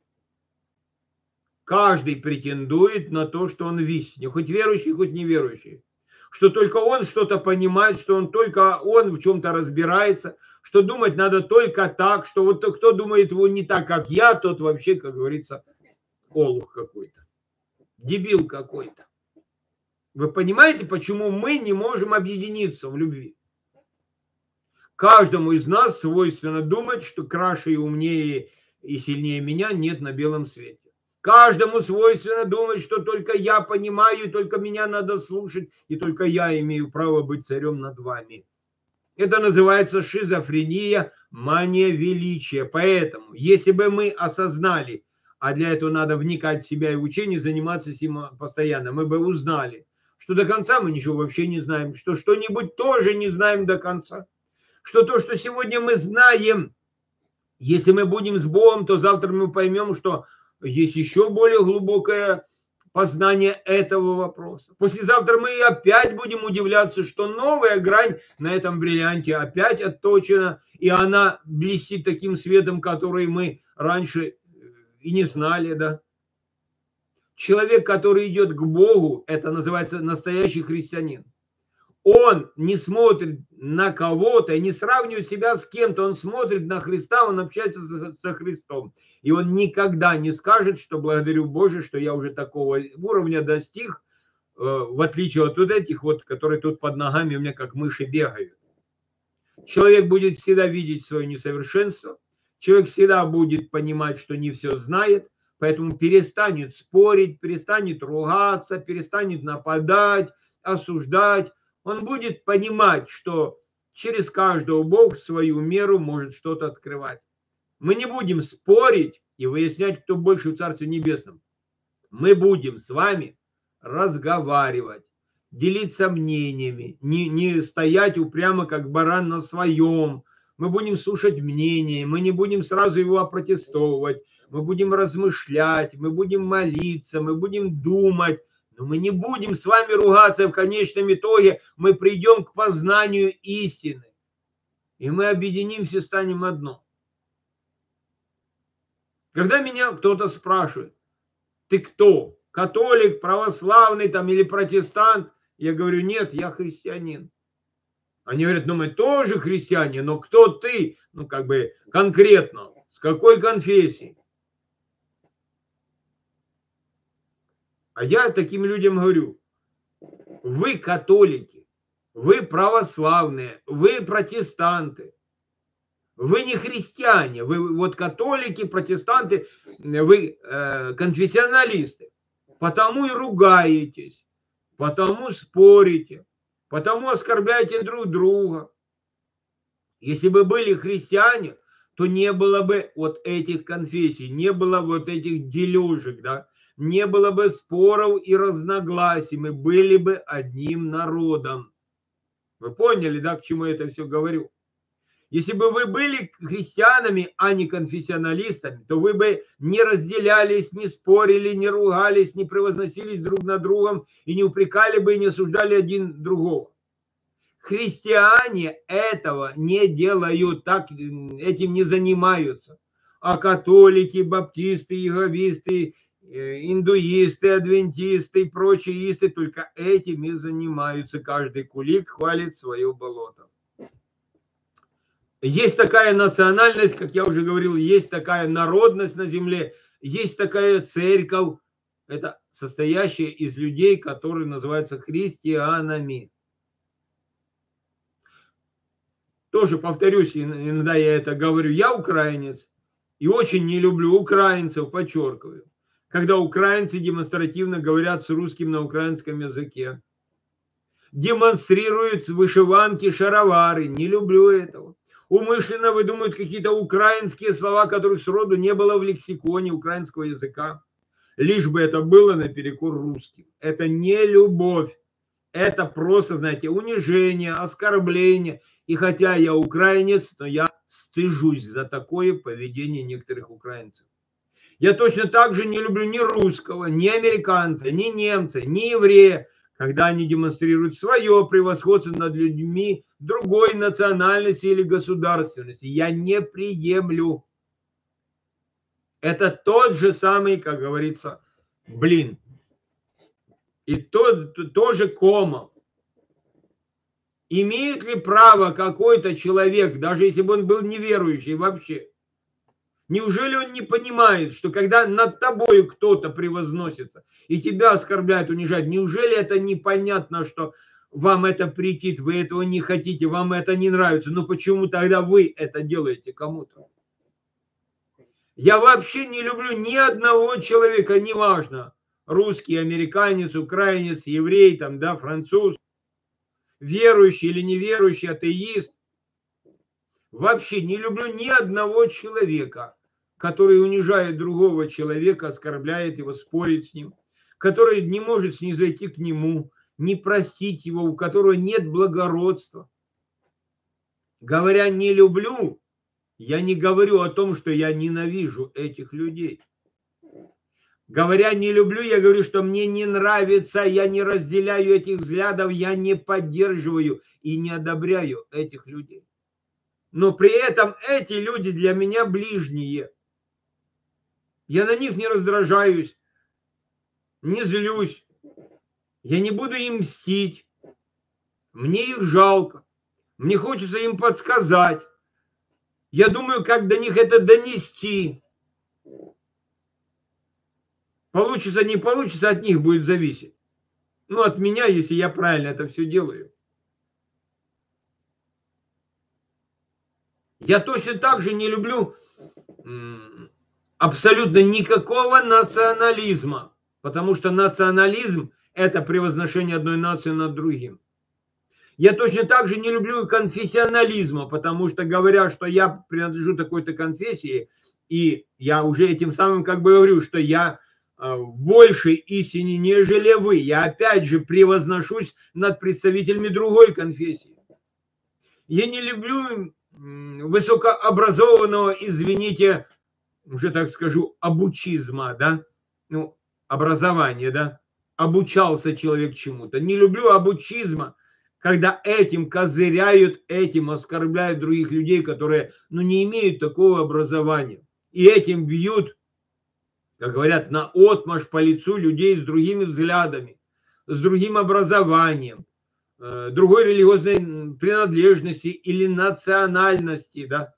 Каждый претендует на то, что он висне, хоть верующий, хоть неверующий. Что только он что-то понимает, что он только он в чем-то разбирается, что думать надо только так, что вот кто думает его не так, как я, тот вообще, как говорится, олух какой-то, дебил какой-то. Вы понимаете, почему мы не можем объединиться в любви? Каждому из нас свойственно думать, что краше и умнее и сильнее меня нет на белом свете. Каждому свойственно думать, что только я понимаю, и только меня надо слушать, и только я имею право быть царем над вами. Это называется шизофрения, мания величия. Поэтому, если бы мы осознали, а для этого надо вникать в себя и в учение, заниматься этим постоянно, мы бы узнали, что до конца мы ничего вообще не знаем, что что-нибудь тоже не знаем до конца, что то, что сегодня мы знаем, если мы будем с Богом, то завтра мы поймем, что есть еще более глубокое познание этого вопроса. Послезавтра мы опять будем удивляться, что новая грань на этом бриллианте опять отточена, и она блестит таким светом, который мы раньше и не знали, да. Человек, который идет к Богу, это называется настоящий христианин. Он не смотрит на кого-то и не сравнивает себя с кем-то. Он смотрит на Христа, он общается со Христом. И он никогда не скажет, что благодарю Боже, что я уже такого уровня достиг, в отличие от вот этих вот, которые тут под ногами у меня как мыши бегают. Человек будет всегда видеть свое несовершенство. Человек всегда будет понимать, что не все знает. Поэтому перестанет спорить, перестанет ругаться, перестанет нападать, осуждать. Он будет понимать, что через каждого Бог в свою меру может что-то открывать. Мы не будем спорить и выяснять, кто больше в Царстве Небесном. Мы будем с вами разговаривать, делиться мнениями, не, не стоять упрямо, как баран на своем. Мы будем слушать мнение, мы не будем сразу его опротестовывать, мы будем размышлять, мы будем молиться, мы будем думать. Но мы не будем с вами ругаться, и в конечном итоге мы придем к познанию истины. И мы объединимся и станем одно. Когда меня кто-то спрашивает, ты кто? Католик, православный там или протестант? Я говорю, нет, я христианин. Они говорят, ну мы тоже христиане, но кто ты? Ну как бы конкретно, с какой конфессией? А я таким людям говорю, вы католики, вы православные, вы протестанты, вы не христиане, вы вот католики, протестанты, вы э, конфессионалисты, потому и ругаетесь, потому спорите, потому оскорбляете друг друга. Если бы были христиане, то не было бы вот этих конфессий, не было вот этих дележек, да, не было бы споров и разногласий, мы были бы одним народом. Вы поняли, да, к чему я это все говорю? Если бы вы были христианами, а не конфессионалистами, то вы бы не разделялись, не спорили, не ругались, не превозносились друг над другом и не упрекали бы и не осуждали один другого. Христиане этого не делают, так этим не занимаются. А католики, баптисты, иеговисты, индуисты, адвентисты и прочие исты только этим и занимаются. Каждый кулик хвалит свое болото. Есть такая национальность, как я уже говорил, есть такая народность на земле, есть такая церковь, это состоящая из людей, которые называются христианами. Тоже повторюсь, иногда я это говорю, я украинец и очень не люблю украинцев, подчеркиваю, когда украинцы демонстративно говорят с русским на украинском языке, демонстрируют вышиванки, шаровары, не люблю этого. Умышленно выдумывают какие-то украинские слова, которых сроду не было в лексиконе украинского языка, лишь бы это было наперекор русским. Это не любовь, это просто, знаете, унижение, оскорбление. И хотя я украинец, но я стыжусь за такое поведение некоторых украинцев. Я точно так же не люблю ни русского, ни американца, ни немца, ни еврея, когда они демонстрируют свое превосходство над людьми другой национальности или государственности. Я не приемлю. Это тот же самый, как говорится, блин. И тот, тоже кома. Имеет ли право какой-то человек, даже если бы он был неверующий вообще, неужели он не понимает, что когда над тобой кто-то превозносится и тебя оскорбляет, унижает, неужели это непонятно, что вам это претит, вы этого не хотите, вам это не нравится, но почему тогда вы это делаете кому-то? Я вообще не люблю ни одного человека, неважно, русский, американец, украинец, еврей, там, да, француз, верующий или неверующий, атеист. Вообще не люблю ни одного человека, который унижает другого человека, оскорбляет его, спорит с ним, который не может снизойти к нему, не простить его, у которого нет благородства. Говоря «не люблю», я не говорю о том, что я ненавижу этих людей. Говоря «не люблю», я говорю, что мне не нравится, я не разделяю этих взглядов, я не поддерживаю и не одобряю этих людей. Но при этом эти люди для меня ближние. Я на них не раздражаюсь, не злюсь. Я не буду им мстить. Мне их жалко. Мне хочется им подсказать. Я думаю, как до них это донести. Получится, не получится, от них будет зависеть. Ну, от меня, если я правильно это все делаю. Я точно так же не люблю абсолютно никакого национализма, потому что национализм – это превозношение одной нации над другим. Я точно так же не люблю конфессионализма, потому что, говоря, что я принадлежу такой-то конфессии, и я уже этим самым как бы говорю, что я в большей истине, нежели вы, я опять же превозношусь над представителями другой конфессии. Я не люблю высокообразованного, извините, уже так скажу, обучизма, да, ну, образование, да, обучался человек чему-то. Не люблю обучизма, когда этим козыряют, этим оскорбляют других людей, которые, ну, не имеют такого образования. И этим бьют, как говорят, наотмашь по лицу людей с другими взглядами, с другим образованием, другой религиозной принадлежности или национальности, да.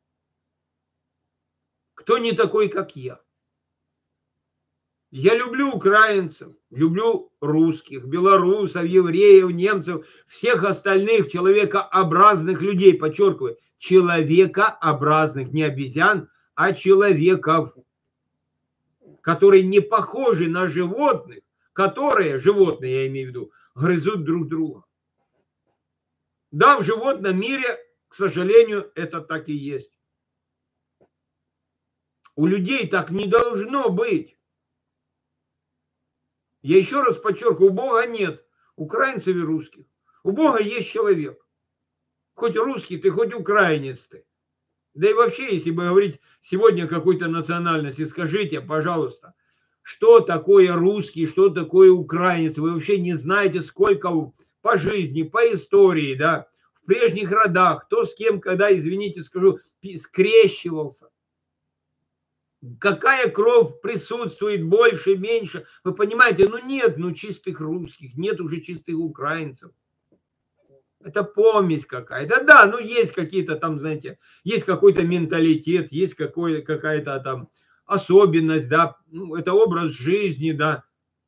Кто не такой, как я? Я люблю украинцев, люблю русских, белорусов, евреев, немцев, всех остальных человекообразных людей, подчеркиваю, человекообразных, не обезьян, а человеков, которые не похожи на животных, которые, животные я имею в виду, грызут друг друга. Да, в животном мире, к сожалению, это так и есть. У людей так не должно быть. Я еще раз подчеркиваю, у Бога нет украинцев и русских. У Бога есть человек. Хоть русский ты, хоть украинец ты. Да и вообще, если бы говорить сегодня о какой-то национальности, скажите, пожалуйста, что такое русский, что такое украинец. Вы вообще не знаете, сколько по жизни, по истории, да, в прежних родах, кто с кем, когда, извините, скажу, скрещивался. Какая кровь присутствует, больше, меньше. Вы понимаете, ну нет, ну чистых русских, нет уже чистых украинцев. Это помесь какая-то. Да, ну есть какие-то там, знаете, есть какой-то менталитет, есть какая-то там особенность, да, ну, это образ жизни, да,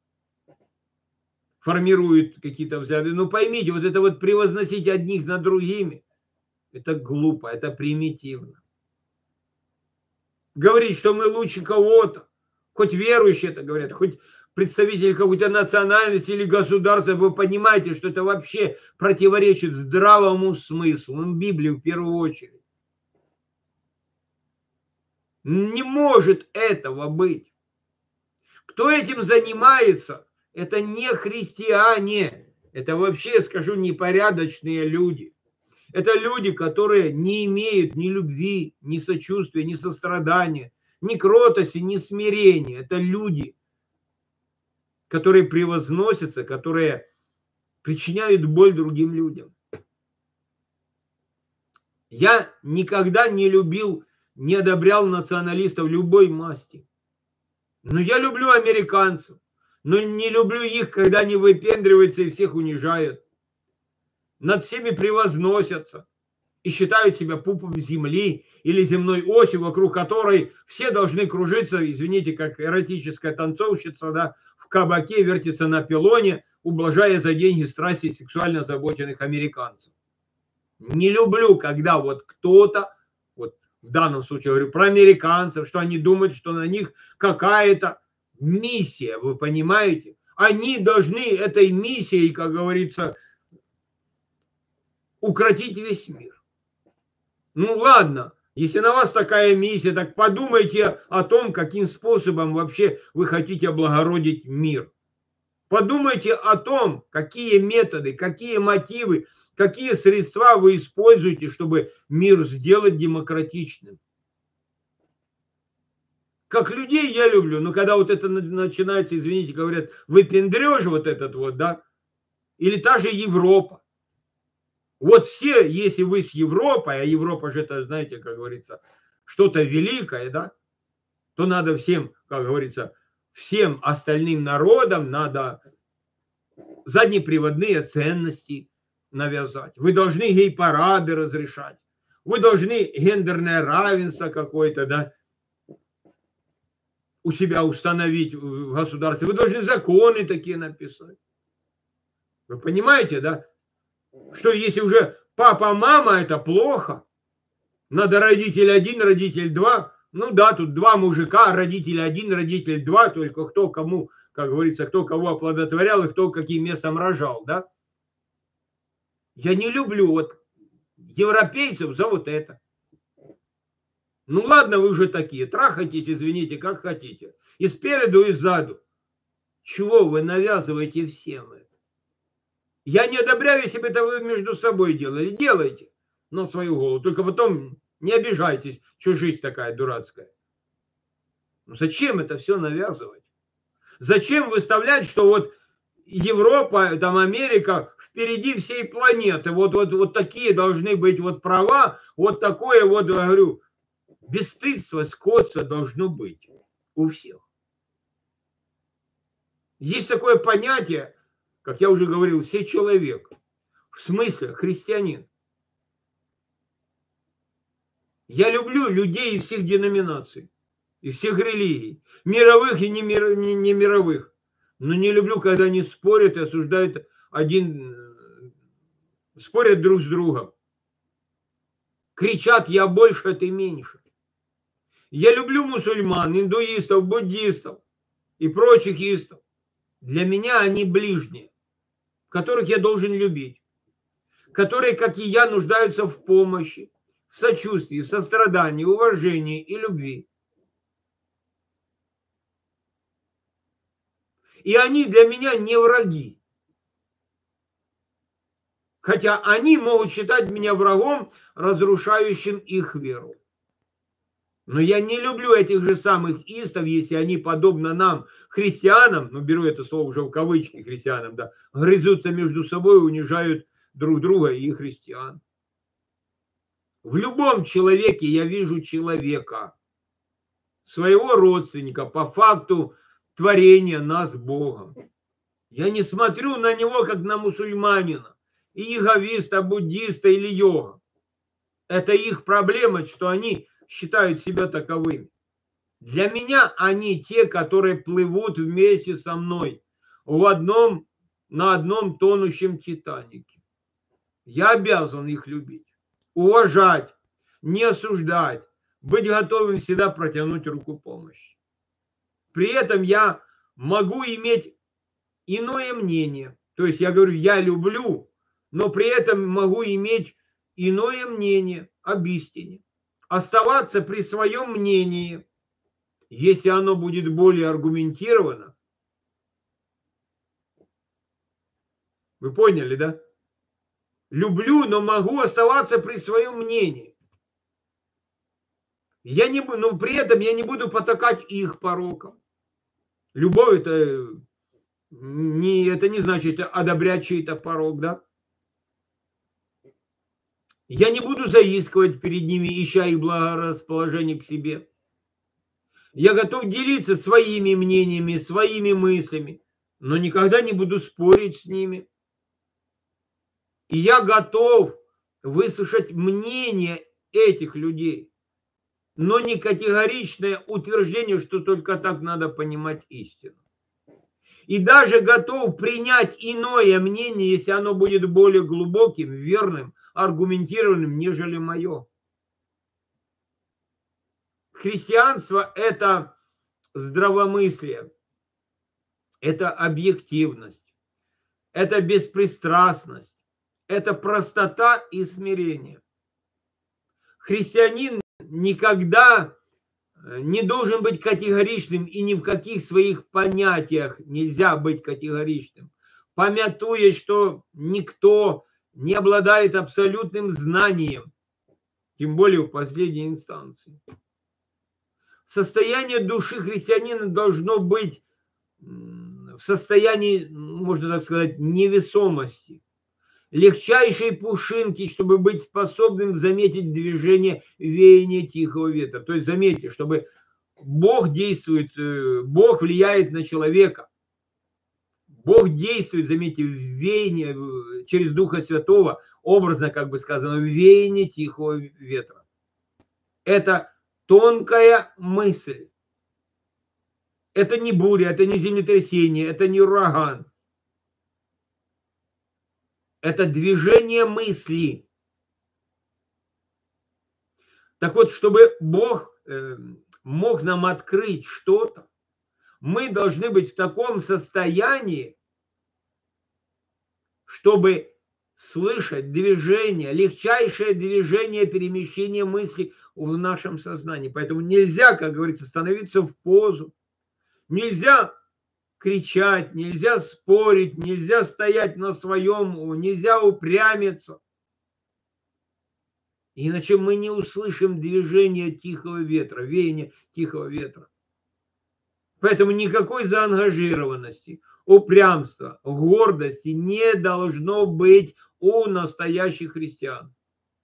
формирует какие-то взгляды. Но поймите, вот это вот превозносить одних над другими, это глупо, это примитивно. Говорить, что мы лучше кого-то, хоть верующие это говорят, хоть представители какой-то национальности или государства, вы понимаете, что это вообще противоречит здравому смыслу, ну, Библии в первую очередь. Не может этого быть. Кто этим занимается, это не христиане, это вообще, скажу, непорядочные люди. Это люди, которые не имеют ни любви, ни сочувствия, ни сострадания, ни кротости, ни смирения. Это люди, которые превозносятся, которые причиняют боль другим людям. Я никогда не любил, не одобрял националистов любой масти. Но я люблю американцев. Но не люблю их, когда они выпендриваются и всех унижают. Над всеми превозносятся и считают себя пупом земли или земной осью, вокруг которой все должны кружиться, извините, как эротическая танцовщица, да, в кабаке вертится на пилоне, ублажая за деньги страсти сексуально озабоченных американцев. Не люблю, когда вот кто-то вот в данном случае говорю про американцев, что они думают, что на них какая-то миссия, вы понимаете? Они должны этой миссией, как говорится, укротить весь мир. Ну ладно, если на вас такая миссия, так подумайте о том, каким способом вообще вы хотите облагородить мир. Подумайте о том, какие методы, какие мотивы, какие средства вы используете, чтобы мир сделать демократичным. Как людей я люблю, но когда вот это начинается, извините, говорят, выпендрёж вот этот вот, да, или та же Европа. Вот все, если вы с Европой, а Европа же это, знаете, как говорится, что-то великое, да, то надо всем, как говорится, всем остальным народам надо заднеприводные ценности навязать. Вы должны гей-парады разрешать. Вы должны гендерное равенство какое-то, да, у себя установить в государстве. Вы должны законы такие написать. Вы понимаете, да? Что если уже папа, мама, это плохо. Надо родитель один, родитель два. Ну да, тут два мужика, родитель один, родитель два. Только кто кому, как говорится, кто кого оплодотворял и кто каким местом рожал, да? Я не люблю вот европейцев за вот это. Ну ладно, вы уже такие, трахайтесь, извините, как хотите. И спереду, и сзаду. Чего вы навязываете всем это? Я не одобряю, если бы это вы между собой делали. Делайте на свою голову. Только потом не обижайтесь, что жизнь такая дурацкая. Ну зачем это все навязывать? Зачем выставлять, что вот Европа, там Америка впереди всей планеты. Вот, вот, вот такие должны быть вот права. Вот такое вот, я говорю, бесстыдство, скотство должно быть у всех. Есть такое понятие, как я уже говорил, все человек. В смысле христианин. Я люблю людей из всех деноминаций, из всех религий, мировых и не, мир, не, не мировых. Но не люблю, когда они спорят и осуждают один, спорят друг с другом. Кричат: я больше, ты меньше. Я люблю мусульман, индуистов, буддистов и прочих истов. Для меня они ближние, которых я должен любить, которые, как и я, нуждаются в помощи, в сочувствии, в сострадании, уважении и любви. И они для меня не враги. Хотя они могут считать меня врагом, разрушающим их веру. Но я не люблю этих же самых истов, если они, подобно нам, христианам, ну беру это слово уже в кавычки, христианам, да, грызутся между собой, унижают друг друга и христиан. В любом человеке я вижу человека, своего родственника, по факту творения нас Богом. Я не смотрю на него, как на мусульманина, и яговиста, буддиста или йога. Это их проблема, что они считают себя таковыми. Для меня они те, которые плывут вместе со мной в одном, на одном тонущем Титанике. Я обязан их любить, уважать, не осуждать, быть готовым всегда протянуть руку помощи. При этом я могу иметь иное мнение. То есть я говорю, я люблю, но при этом могу иметь иное мнение об истине. Оставаться при своем мнении, если оно будет более аргументировано. Вы поняли, да? Люблю, но могу оставаться при своем мнении. Я не, но при этом я не буду потакать их порокам. Любовь это не, это не значит одобрять чей-то порок, да? Я не буду заискивать перед ними, ища их благорасположение к себе. Я готов делиться своими мнениями, своими мыслями, но никогда не буду спорить с ними. И я готов выслушать мнение этих людей, но не категоричное утверждение, что только так надо понимать истину. И даже готов принять иное мнение, если оно будет более глубоким, верным, аргументированным, нежели мое. Христианство – это здравомыслие, это объективность, это беспристрастность, это простота и смирение. Христианин никогда не должен быть категоричным, и ни в каких своих понятиях нельзя быть категоричным, памятуя, что никто не обладает абсолютным знанием, тем более в последней инстанции. Состояние души христианина должно быть в состоянии, можно так сказать, невесомости, легчайшей пушинки, чтобы быть способным заметить движение веяния тихого ветра. То есть заметьте, чтобы Бог действует, Бог влияет на человека. Бог действует, заметьте, веяние через Духа Святого, образно, как бы сказано, веяние тихого ветра. Это тонкая мысль. Это не буря, это не землетрясение, это не ураган. Это движение мысли. Так вот, чтобы Бог э, мог нам открыть что-то, мы должны быть в таком состоянии, чтобы слышать движение, легчайшее движение перемещения мысли в нашем сознании. Поэтому нельзя, как говорится, становиться в позу. Нельзя кричать, нельзя спорить, нельзя стоять на своем, нельзя упрямиться. Иначе мы не услышим движение тихого ветра, веяние тихого ветра. Поэтому никакой заангажированности, упрямства, гордости не должно быть у настоящих христиан.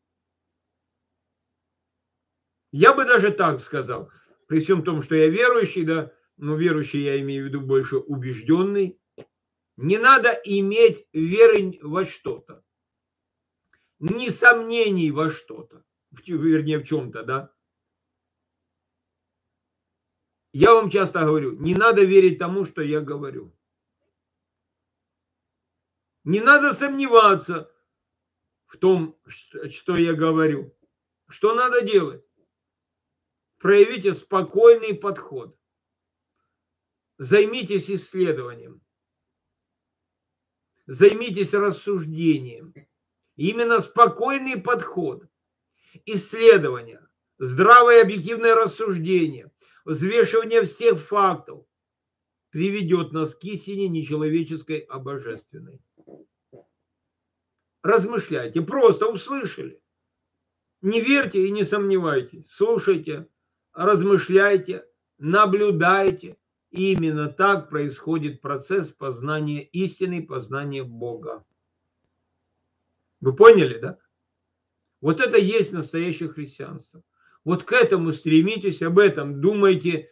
Я бы даже так сказал, при всем том, что я верующий, да, но верующий я имею в виду больше убежденный, не надо иметь веры во что-то, ни сомнений во что-то, вернее в чем-то, да. Я вам часто говорю, не надо верить тому, что я говорю. Не надо сомневаться в том, что я говорю. Что надо делать? Проявите спокойный подход. Займитесь исследованием. Займитесь рассуждением. Именно спокойный подход, исследование, здравое объективное рассуждение, взвешивание всех фактов приведет нас к истине нечеловеческой, а божественной. Размышляйте, просто услышали. Не верьте и не сомневайтесь. Слушайте, размышляйте, наблюдайте. И именно так происходит процесс познания истины, познания Бога. Вы поняли, да? Вот это есть настоящее христианство. Вот к этому стремитесь, об этом думайте.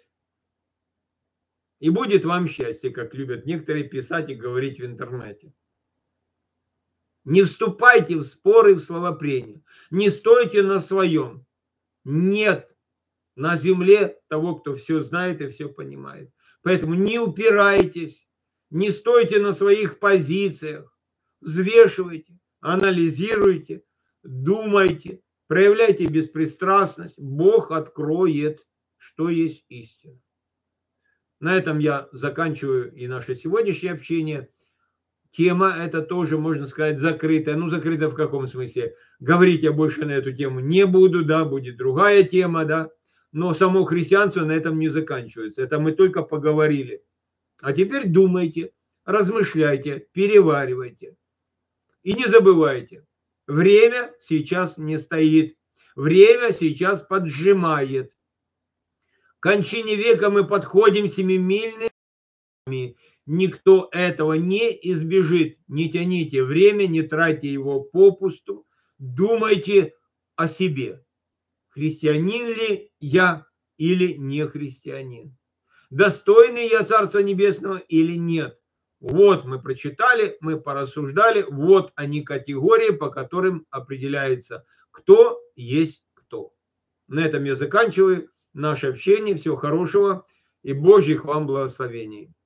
И будет вам счастье, как любят некоторые писать и говорить в интернете. Не вступайте в споры, в словопрения. Не стойте на своем. Нет на земле того, кто все знает и все понимает. Поэтому не упирайтесь, не стойте на своих позициях. Взвешивайте, анализируйте, думайте, проявляйте беспристрастность. Бог откроет, что есть истина. На этом я заканчиваю и наше сегодняшнее общение. Тема эта тоже, можно сказать, закрытая. Ну, закрыта в каком смысле? Говорить я больше на эту тему не буду, да, будет другая тема, да. Но само христианство на этом не заканчивается. Это мы только поговорили. А теперь думайте, размышляйте, переваривайте. И не забывайте, время сейчас не стоит. Время сейчас поджимает. К кончине века мы подходим семимильными. Никто этого не избежит. Не тяните время, не тратьте его попусту. Думайте о себе. Христианин ли я или не христианин? Достойный я Царства Небесного или нет? Вот мы прочитали, мы порассуждали. Вот они категории, по которым определяется, кто есть кто. На этом я заканчиваю наше общение. Всего хорошего и Божьих вам благословений.